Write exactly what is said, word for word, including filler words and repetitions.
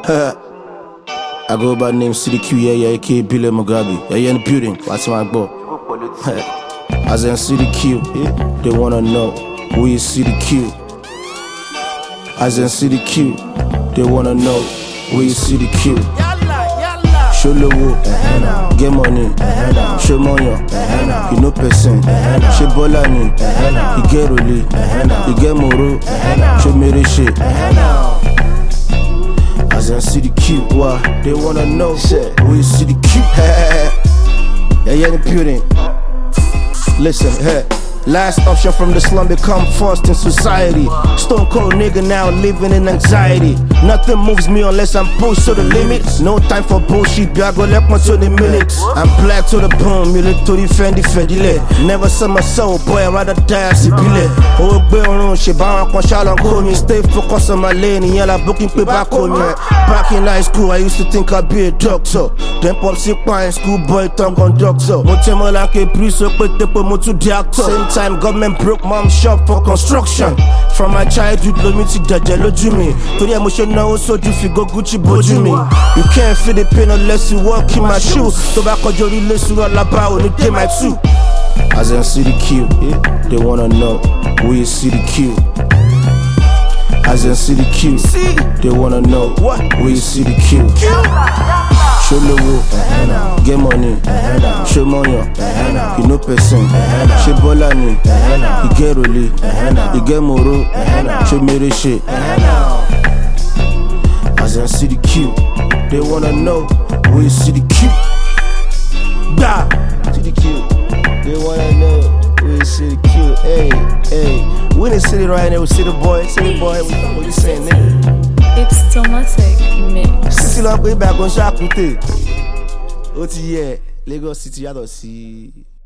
I go by name City Q, yeah, yeah, A K A Billy Mugabe. Yeah, yeah, in the building, what's my boy? As in City Q, they wanna know who is City Q. As in City Q, they wanna know who is City Q. Show lowo, get money, show money, you know person, show bolani, you get roli, you get moro, show mere shit. As in City Q, why they wanna know who is City Q? Yeah, yeah, in the building. Listen, hey. Last option from the slum become first in society. Stone cold nigga now living in anxiety. Nothing moves me unless I'm pushed to the limits. No time for bullshit, I go left one to the minutes. I'm black to the bone, you look to the Fendi Fedile. Never sell my soul, boy, I'd rather die as a billet. Oh, be on she bound on shalom call me. Stay focused on my lane, and yellow booking pay back on me. Back in high school, I used to think I'd be a doctor. Then pop sick in school, boy, tongue conductor. Motemo like a priest, so put the motor doctor. Same time, government broke mom shop for construction. From my childhood, lo me to dajalo jumi. To the emotion now, so do fi go Gucci boju me. You can't feel the pain unless you walk in my shoe. Tobacco jori le sura laba on the day my two. As in City Q, they wanna know who is City Q. As in City Q, they wanna know who is City Q. Show lowo, get money, show money, you know person, show bolani, you get roli, you get moro, show mere shit. As in City Q, they wanna know who is City Q. Bah, City Q, they wanna know who is City Q. Hey, hey, we in the city right now with City Boy, City Boy, what you saying, nigga? It's Tomatic Mix. Sisi lọ pé bẹ́ẹ̀ kò ń ṣàkúté. Ó ti yẹ Lagos City yàtọ̀ sí